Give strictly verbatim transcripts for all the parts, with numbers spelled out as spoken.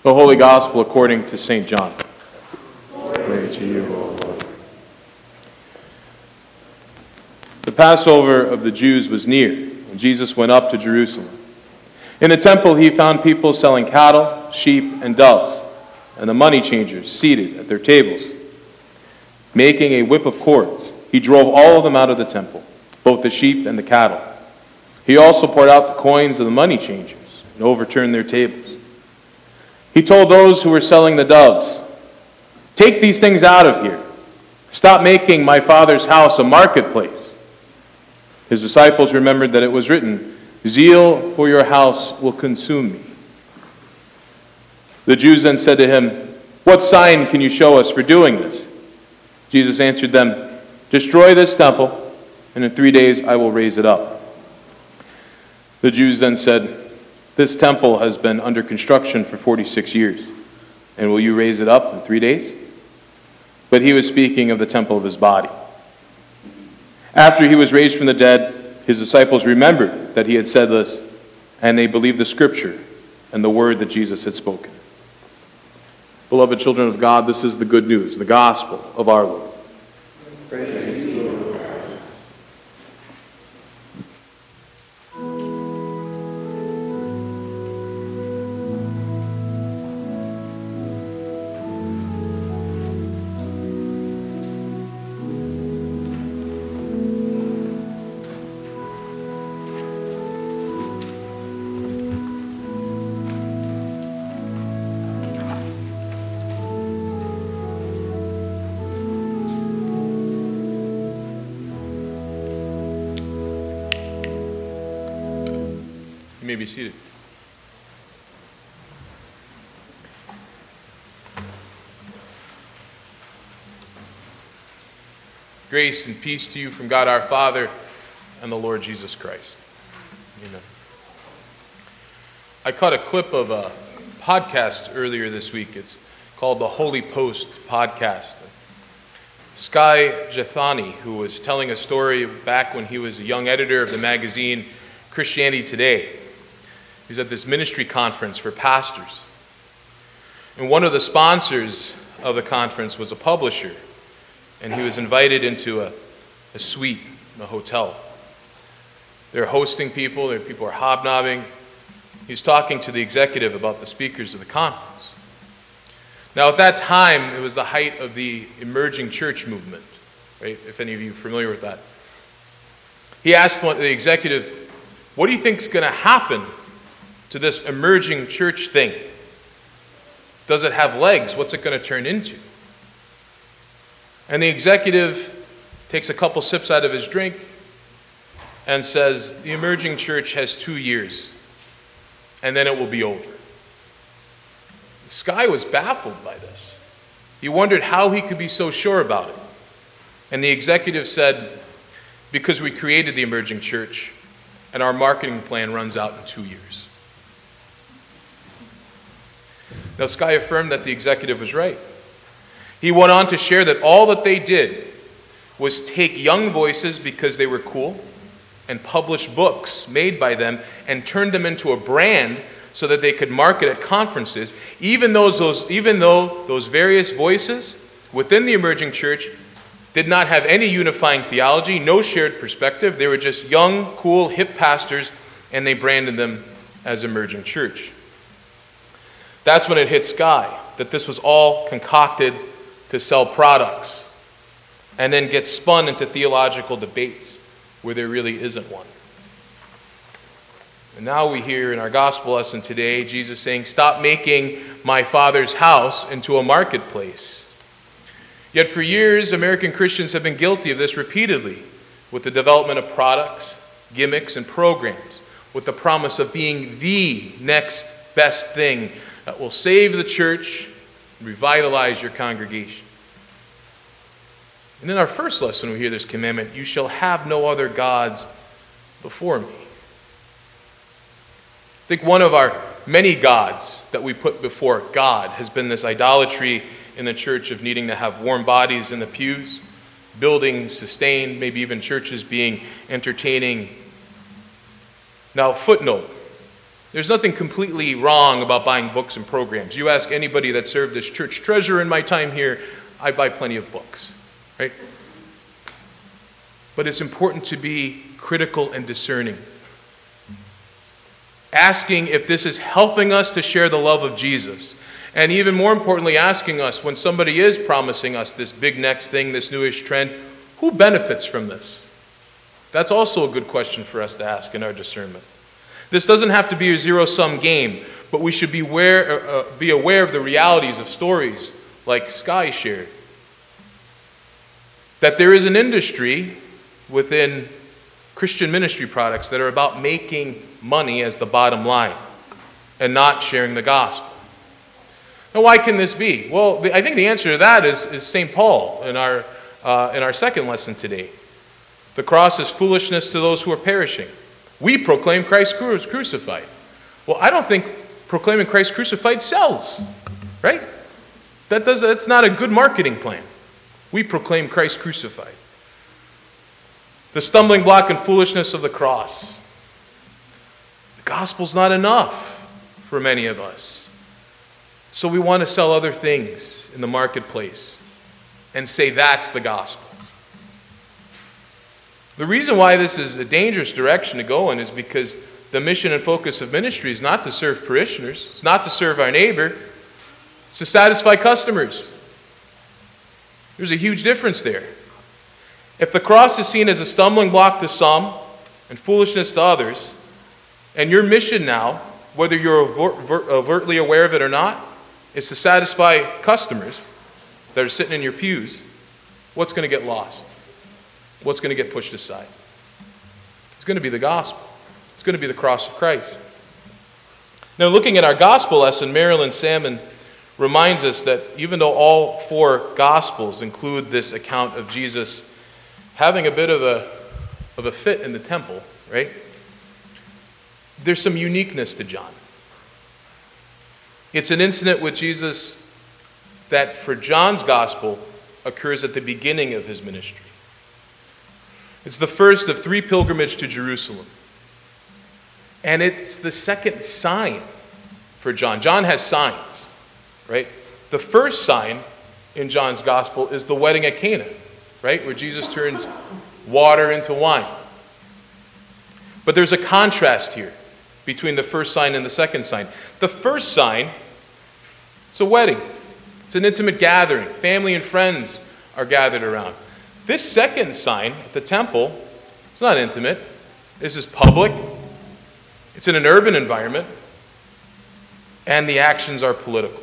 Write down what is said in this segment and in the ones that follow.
The Holy Gospel according to Saint John. Glory to you, O Lord. The Passover of the Jews was near, and Jesus went up to Jerusalem. In the temple he found people selling cattle, sheep, and doves, and the money changers seated at their tables. Making a whip of cords, he drove all of them out of the temple, both the sheep and the cattle. He also poured out the coins of the money changers and overturned their tables. He told those who were selling the doves, "Take these things out of here. Stop making my Father's house a marketplace." His disciples remembered that it was written, "Zeal for your house will consume me." The Jews then said to him, "What sign can you show us for doing this?" Jesus answered them, "Destroy this temple, and in three days I will raise it up." The Jews then said, "This temple has been under construction for forty-six years, and will you raise it up in three days?" But he was speaking of the temple of his body. After he was raised from the dead, his disciples remembered that he had said this, and they believed the scripture and the word that Jesus had spoken. Beloved children of God, this is the good news, the gospel of our Lord. Praise you, Lord. You may be seated. Grace and peace to you from God our Father and the Lord Jesus Christ. Amen. I caught a clip of a podcast earlier this week. It's called the Holy Post Podcast. Skye Jethani, who was telling a story back when he was a young editor of the magazine Christianity Today. He was at this ministry conference for pastors. And one of the sponsors of the conference was a publisher. And he was invited into a, a suite in a hotel. They're hosting people, there people are hobnobbing. He's talking to the executive about the speakers of the conference. Now at that time, it was the height of the emerging church movement, right? If any of you are familiar with that. He asked the executive, "What do you think is going to happen to this emerging church thing? Does it have legs? What's it going to turn into?" And the executive takes a couple sips out of his drink and says, "The emerging church has two years, and then it will be over." Skye was baffled by this. He wondered how he could be so sure about it. And the executive said, "Because we created the emerging church, and our marketing plan runs out in two years. Now, Skye affirmed that the executive was right. He went on to share that all that they did was take young voices because they were cool and publish books made by them and turn them into a brand so that they could market at conferences, even those, those, even though those various voices within the emerging church did not have any unifying theology, no shared perspective. They were just young, cool, hip pastors, and they branded them as emerging church." That's when it hit Skye that this was all concocted to sell products and then get spun into theological debates where there really isn't one. And now we hear in our gospel lesson today, Jesus saying, "Stop making my Father's house into a marketplace." Yet for years, American Christians have been guilty of this repeatedly with the development of products, gimmicks, and programs with the promise of being the next best thing that will save the church and revitalize your congregation. And in our first lesson, we hear this commandment, "You shall have no other gods before me." I think one of our many gods that we put before God has been this idolatry in the church of needing to have warm bodies in the pews, buildings sustained, maybe even churches being entertaining. Now, footnote, There's nothing completely wrong about buying books and programs. You ask anybody that served as church treasurer in my time here, I buy plenty of books, right? But it's important to be critical and discerning. Asking if this is helping us to share the love of Jesus. And even more importantly, asking us when somebody is promising us this big next thing, this newish trend, who benefits from this? That's also a good question for us to ask in our discernment. This doesn't have to be a zero-sum game, but we should be aware, uh, be aware of the realities of stories like Sky shared. That there is an industry within Christian ministry products that are about making money as the bottom line and not sharing the gospel. Now, why can this be? Well, the, I think the answer to that is, is Saint Paul in our, uh, in our second lesson today. The cross is foolishness to those who are perishing. We proclaim Christ cru- crucified. Well, I don't think proclaiming Christ crucified sells, right? That does, that's not a good marketing plan. We proclaim Christ crucified. The stumbling block and foolishness of the cross. The gospel's not enough for many of us. So we want to sell other things in the marketplace and say that's the gospel. The reason why this is a dangerous direction to go in is because the mission and focus of ministry is not to serve parishioners. It's not to serve our neighbor. It's to satisfy customers. There's a huge difference there. If the cross is seen as a stumbling block to some and foolishness to others, and your mission now, whether you're overt, overtly aware of it or not, is to satisfy customers that are sitting in your pews, what's going to get lost? What's going to get pushed aside? It's going to be the gospel. It's going to be the cross of Christ. Now, looking at our gospel lesson, Marilyn Salmon reminds us that even though all four gospels include this account of Jesus having a bit of a, of a fit in the temple, right? There's some uniqueness to John. It's an incident with Jesus that for John's gospel occurs at the beginning of his ministry. It's the first of three pilgrimages to Jerusalem. And it's the second sign for John. John has signs, right? The first sign in John's gospel is the wedding at Cana, right? Where Jesus turns water into wine. But there's a contrast here between the first sign and the second sign. The first sign, it's a wedding. It's an intimate gathering. Family and friends are gathered around. This second sign at the temple, it's not intimate. This is public. It's in an urban environment. And the actions are political.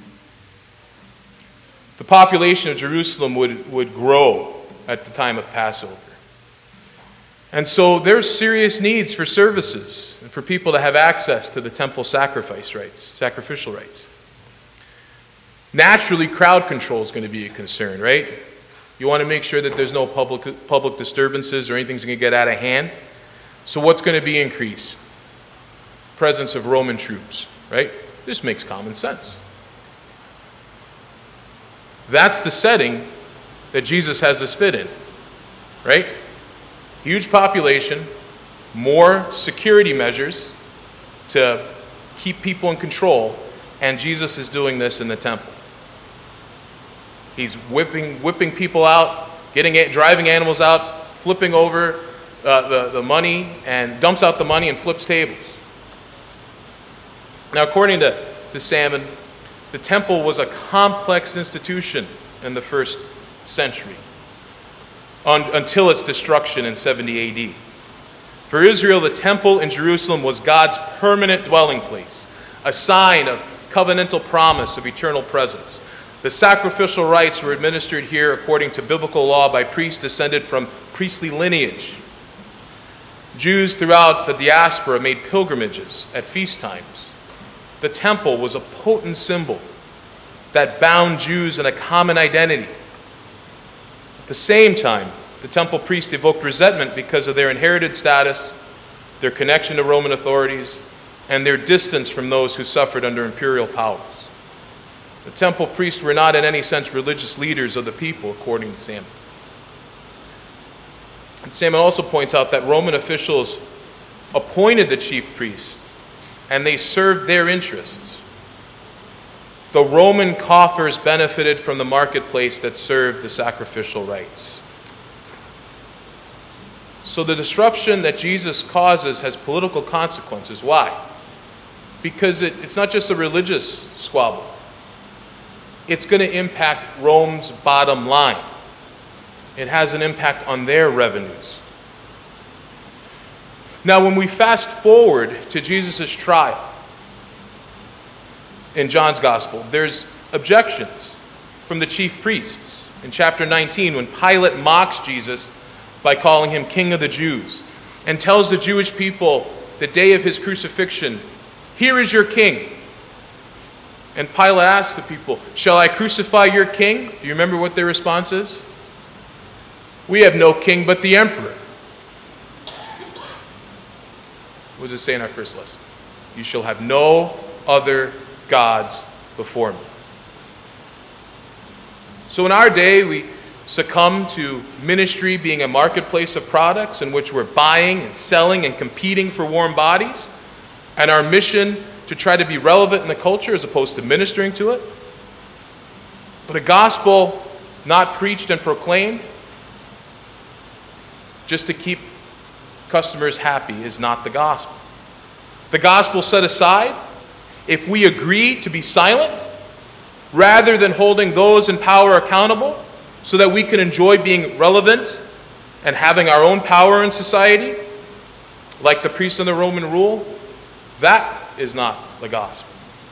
The population of Jerusalem would, would grow at the time of Passover. And so there's serious needs for services and for people to have access to the temple sacrifice rites, sacrificial rites. Naturally, crowd control is going to be a concern, right? You want to make sure that there's no public public disturbances or anything's going to get out of hand. So what's going to be increased? Presence of Roman troops, right? This makes common sense. That's the setting that Jesus has us fit in, right? Huge population, more security measures to keep people in control, and Jesus is doing this in the temple. He's whipping whipping people out, getting driving animals out, flipping over uh, the, the money, and dumps out the money and flips tables. Now, according to, to Salmon, the temple was a complex institution in the first century, on, until its destruction in seventy A D. For Israel, the temple in Jerusalem was God's permanent dwelling place, a sign of covenantal promise of eternal presence. The sacrificial rites were administered here according to biblical law by priests descended from priestly lineage. Jews throughout the diaspora made pilgrimages at feast times. The temple was a potent symbol that bound Jews in a common identity. At the same time, the temple priests evoked resentment because of their inherited status, their connection to Roman authorities, and their distance from those who suffered under imperial powers. The temple priests were not in any sense religious leaders of the people, according to Salmon. And Salmon also points out that Roman officials appointed the chief priests and they served their interests. The Roman coffers benefited from the marketplace that served the sacrificial rites. So the disruption that Jesus causes has political consequences. Why? Because it, it's not just a religious squabble. It's going to impact Rome's bottom line. It has an impact on their revenues. Now, when we fast forward to Jesus' trial in John's Gospel, there's objections from the chief priests. In chapter nineteen, when Pilate mocks Jesus by calling him King of the Jews and tells the Jewish people the day of his crucifixion, "Here is your king." And Pilate asks the people, "Shall I crucify your king?" Do you remember what their response is? "We have no king but the emperor." What does it say in our first lesson? "You shall have no other gods before me." So in our day, we succumb to ministry being a marketplace of products in which we're buying and selling and competing for warm bodies, and our mission to try to be relevant in the culture as opposed to ministering to it. But a gospel not preached and proclaimed just to keep customers happy is not the gospel. The gospel set aside, if we agree to be silent, rather than holding those in power accountable so that we can enjoy being relevant and having our own power in society, like the priests in the Roman rule, that is not the gospel.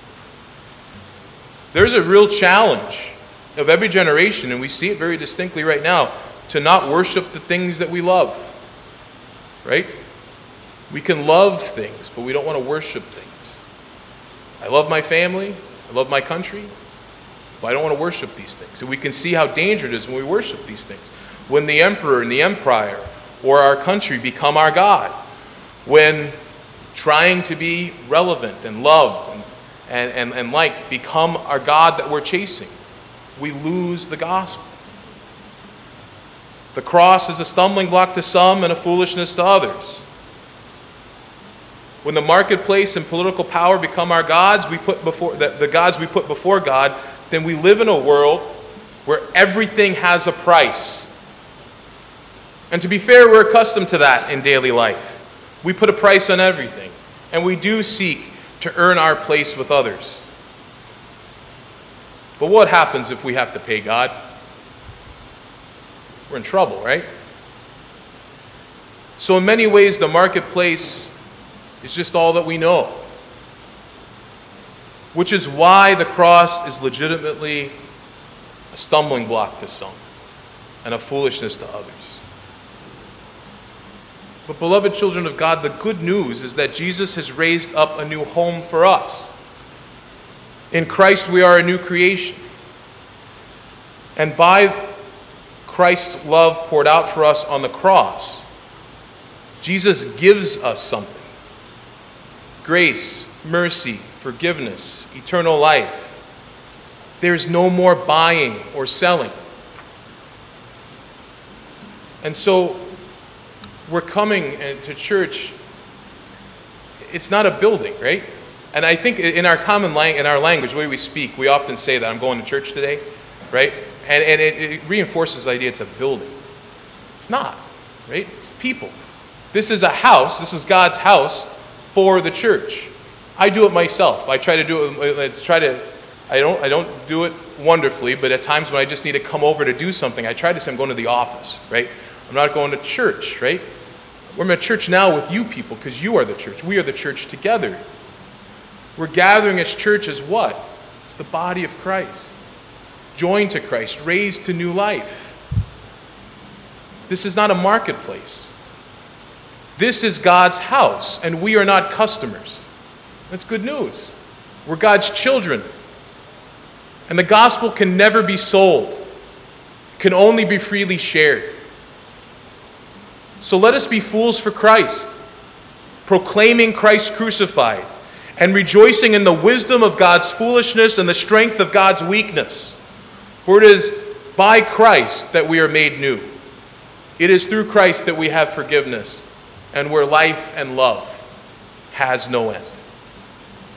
There's a real challenge of every generation, and we see it very distinctly right now, to not worship the things that we love. Right? We can love things, but we don't want to worship things. I love my family, I love my country, but I don't want to worship these things. And we can see how dangerous it is when we worship these things. When the emperor and the empire or our country become our God. When trying to be relevant and loved and, and, and, and like become our God that we're chasing, we lose the gospel. The cross is a stumbling block to some and a foolishness to others. When the marketplace and political power become our gods, we put before the, the gods we put before God, then we live in a world where everything has a price. And to be fair, we're accustomed to that in daily life. We put a price on everything, and we do seek to earn our place with others. But what happens if we have to pay God? We're in trouble, right? So in many ways, the marketplace is just all that we know. Which is why the cross is legitimately a stumbling block to some and a foolishness to others. But beloved children of God, the good news is that Jesus has raised up a new home for us. In Christ we are a new creation. And by Christ's love poured out for us on the cross, Jesus gives us something. Grace, mercy, forgiveness, eternal life. There's no more buying or selling. And so we're coming to church. It's not a building, right? And I think in our common language, in our language, the way we speak, we often say that I'm going to church today, right? And, and it, it reinforces the idea it's a building. It's not, right? It's people. This is a house. This is God's house for the church. I do it myself. I try to do it. I try to. I don't. I don't do it wonderfully, but at times when I just need to come over to do something, I try to say I'm going to the office, right? I'm not going to church, right? We're at church now with you people because you are the church. We are the church together. We're gathering as church as what? It's the body of Christ. Joined to Christ, raised to new life. This is not a marketplace. This is God's house, and we are not customers. That's good news. We're God's children. And the gospel can never be sold. It can only be freely shared. So let us be fools for Christ, proclaiming Christ crucified, and rejoicing in the wisdom of God's foolishness and the strength of God's weakness. For it is by Christ that we are made new. It is through Christ that we have forgiveness, and where life and love has no end.